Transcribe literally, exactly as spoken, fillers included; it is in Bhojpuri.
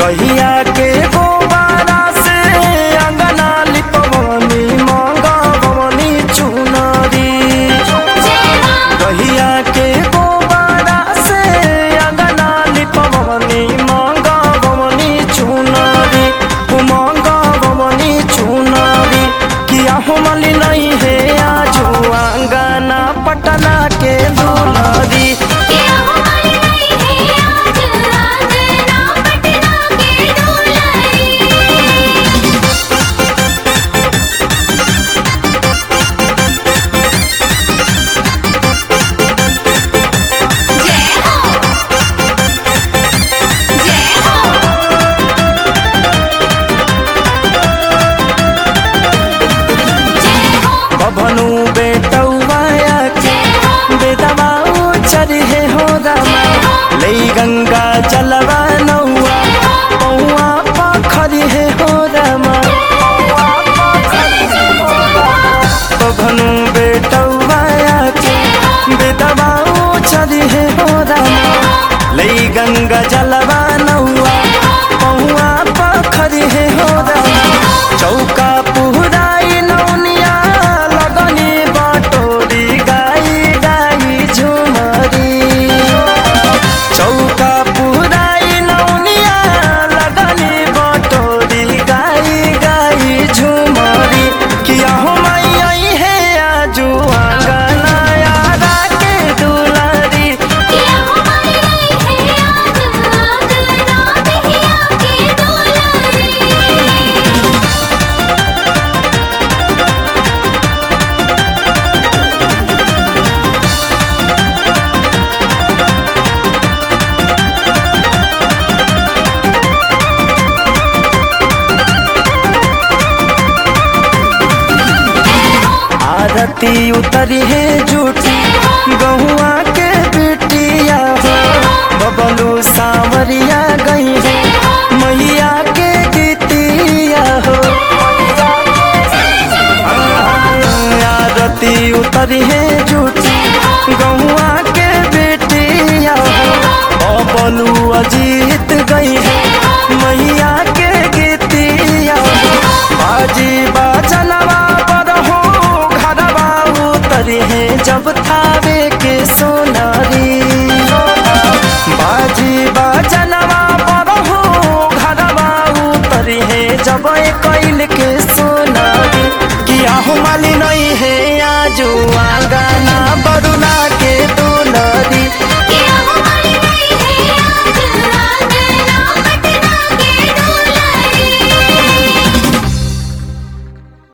गहिया के गोबारा से अंगना लिपवनी मंगवनी चुनरी। गहिया के गोबारा से अंगना लिपवनी मंगवनी चुनरी मंगवनी चुनरी। किया हो मली नहीं है आजू अंगना पटना के दुलारी। बभनु बेटौवाया के बेदवा चरी है हो रामा। लई गंगा जलवा नौआ पौआ पाखरी है हो रामा। बभनु बेटौवाया के बेदवा चरी है हो रामा। लई गंगा जलवा नौआ पौआ पाखरी है हो रामा। चौका पुहराई नौनिया लगनी बटोरी गाई गाई झुमरी। चौका पुहराई नौनिया लगनी बटोरी गाई गाई झुमरी। किया हो मैया है आजू अंगना यारा के दुलारी। आरती उतरी है झूठी गहुआ के बिटिया हो। बबलू सांवरिया गई है मैया के गीतिया हो। आरती उतरी है झूठी गहुआ के बिटिया हो। बबलू अजीत गई है मैया के गीतिया हो। बाजी बाजनवा पर हो घरवा उतरी है जब थावे के सोन